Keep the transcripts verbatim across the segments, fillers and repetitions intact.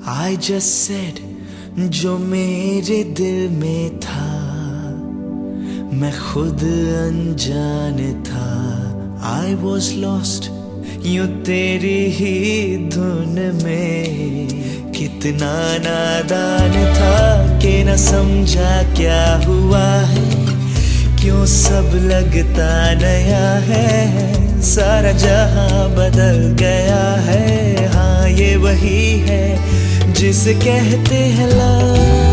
I just said जो मेरे दिल में था, मैं खुद अनजान था। I was lost यूं तेरी ही धुन में, कितना नादान था कि न समझा क्या हुआ है, क्यों सब लगता नया है, सारा जहां बदल गया है। हाँ ये वही है जिसे कहते हैं लव।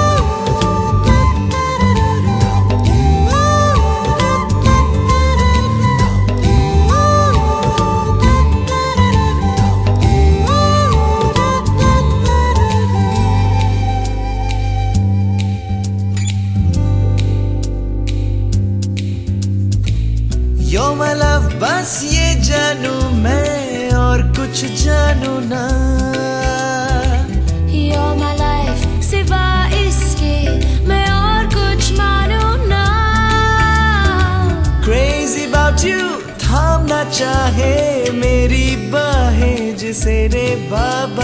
You're my love बस ये जानू मैं और कुछ जानू ना। You're my life सिवा इसके मैं और कुछ मानू ना। Crazy about you थामना चाहे मेरी बाहें, जिसे रे बाबा